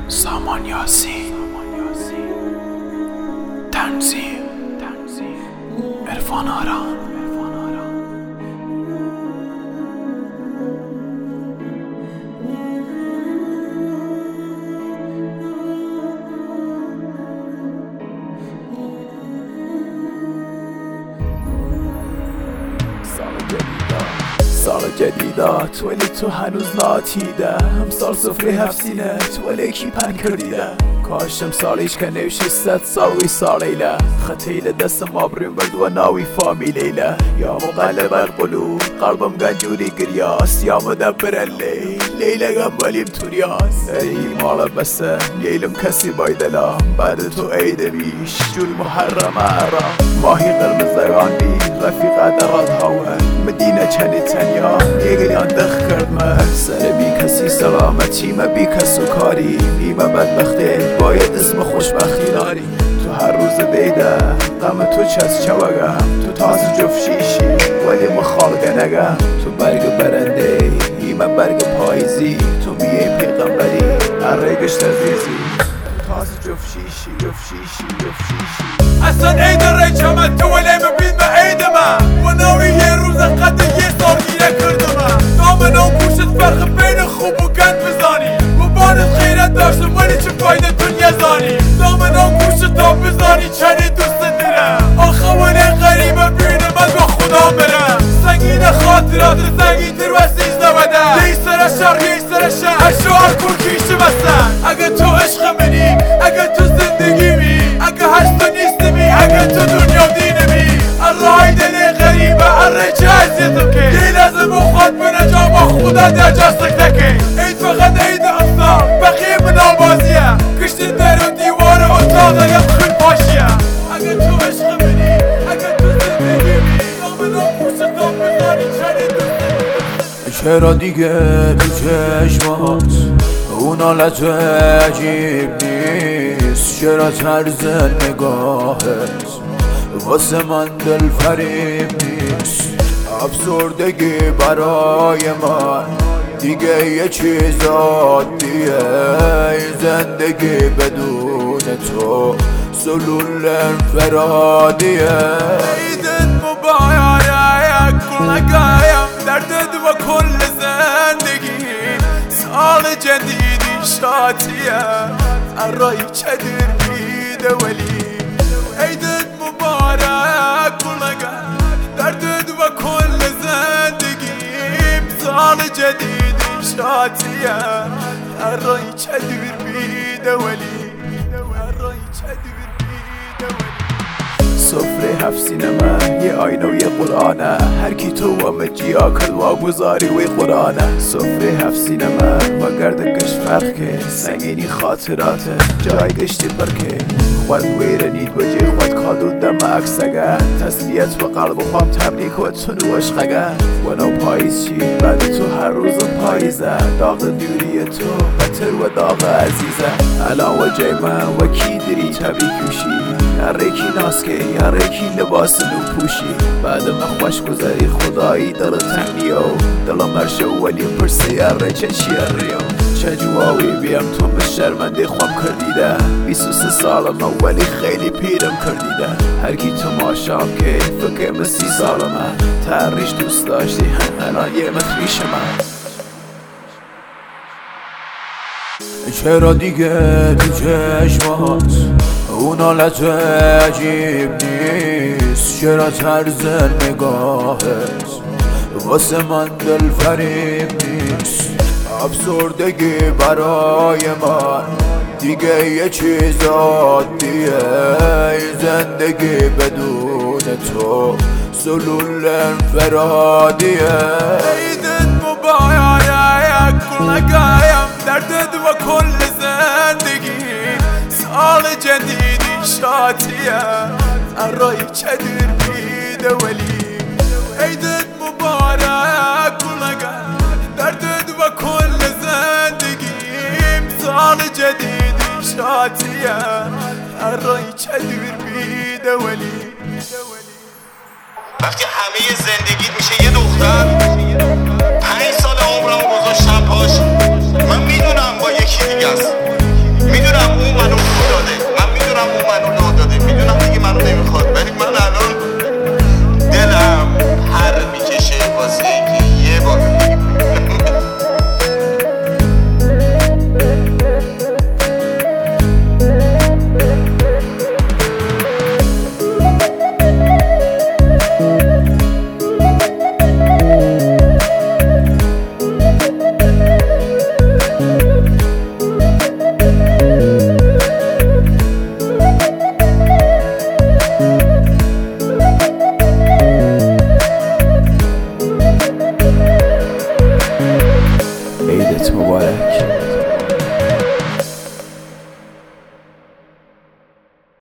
سامان یاسین، تنظیم عرفان آران. سال جدیدات ولی تو هنوز ناتیده امسال سفره هفت سینت ولی کی پن کردیده کاشم سالیش که نوشی 100 سال وی سالیله خطیل دستم آبریم برد و ناوی فامیلیله یا مقلب القلوب قلبم گنجوری گریاس یا مدبر اللیل لیلگم ولیم توریاس ای مالا بسه لیلم کسی بایدلا بعد تو عید بیش جول محرم عرام ماهی قرمزگان بی رفیق دراد هاون مدینه چنی تنیا یگریان دخ کرد من سر بی کسی سلامتی ما بی کس و کاری بیمه بدبخته باید اسم خوشبختی داری تو هر روز بیده غم تو چست چوگم تو تازه جفت شیشی ولی مخالقه نگم تو برگ برنده ایمه برگ پاییزی تو میه پیغمبری عرقش تزیزی تو تازه جفت شیشی اصلا عید ریچمت تو ولی ببین به عید من و ناوی یه روز قد یه سال گیره کردم دامنام پوشت فرق بین خوب و گند بزانی و بانت خیرت داشتم ولی چه فایده دنیا زانی دامنام پوشت تا بزانی چنی دوست دیرم آخه ولی غریبه بینه من با خدا برم سنگین خاطرات سنگین تر و سیزده بده یه سر شرق یه سر شهر اشو الکل کیشه بستن اگه تو عشق منی اگه تو زندگی می اگه هشتا نیستمی اگه تو دنیا دینمی الرای دل غریبه الرای چه عزیزتو که یه لحظه بخواد بنجا با خدا در جاستک تکه عید فقط عید اصلا بقیه بنا بازیه کشت در و دیوار اتاق یم خیل پاشیه اگه تو عشق منی اگه تو زندگی می دامنام پوشت تا بزاری چنی دوست چرا دیگه تو چشمات اون حالت عجیب نیست چرا طرز نگاهت واسه من دل فریب نیست افسردگی برای من دیگه یه چیز عادیه این زندگی بدون تو سلول انفرادیه عیدت مبارک کلگایم دردت و کل زندگی سال جدیدی شاتیه الرای چدر بیده ولی عیدت مبارک کلگایم دردت و کل زندگیم سال جدیدی شاتیه الرای چدر بیده ولی الرای چدر بیده ولی سفره هفت سینما یه آینه و یه قرآنه هر کی تو و مجیا کل واگذاری وی قرآنه سفره هفت سینما و گردگش فرق که سنگینی خاطراته جای گشتی برکه خود ویرنید و جه خود کادو دم اکسگه تسلیت و قلب و خام تبریک و تنو عشقگه و نو پاییز چی بعد تو هر روز پاییزه داغ دوری تو بطر و داغ عزیزه الان و جای من و کی دری تبریکوشی یاره کی ناسکه یاره کی لباس نو پوشی بعد من خوش گذاری خدایی دل تنگیو دلم مرشه ولی پرسه یاره چه چیاریو چه جواوی بیم تو به شرمنده خوام کردیده 23 سالمه ولی خیلی پیرم کردیده هر کی تو ماشام که فکر به 30 سالمه تریش دوست داشتی الان یه متریش من چرا دیگه تو چشمات اون حالت عجیب نیست چرا طرز نگاهت واسه من دل فریب نیست افسردگی برای من دیگه یه چیز عادیه این زندگی بدون تو سلول انفرادیه عیدت مبارک کلگایم دردت و کل زندگی سال جدیدی شاتیه الرای چدر بیده ولی عیدت مبارک کلگایم دردت و کل زندگیم سال جدیدی شاتیه الرای چدر بیده ولی وقتی همه زندگیت میشه یه دختر 5 سال عمرم گذاشتم پاش من میدونم با یکی دیگه است منو